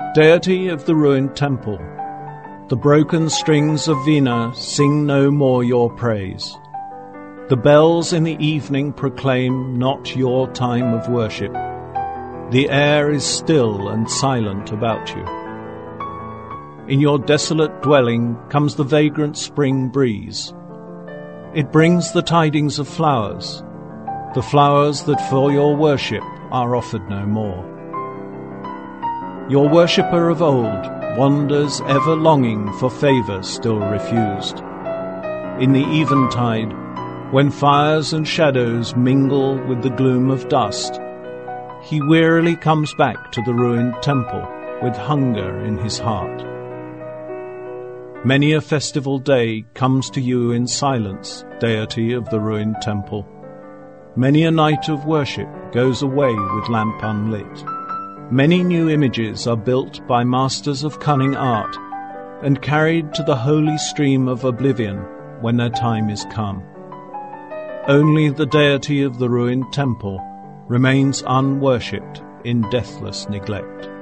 Deity of the ruined temple, the broken strings of Veena sing no more your praise. The bells in the evening proclaim not your time of worship. The air is still and silent about you. In your desolate dwelling comes the vagrant spring breeze. It brings the tidings of flowers, the flowers that for your worship are offered no more. Your worshipper of old wanders ever longing for favour still refused. In the eventide, when fires and shadows mingle with the gloom of dusk, he wearily comes back to the ruined temple with hunger in his heart. Many a festival day comes to you in silence, deity of the ruined temple. Many a night of worship goes away with lamp unlit. Many new images are built by masters of cunning art and carried to the holy stream of oblivion when their time is come. Only the deity of the ruined temple remains unworshipped in deathless neglect.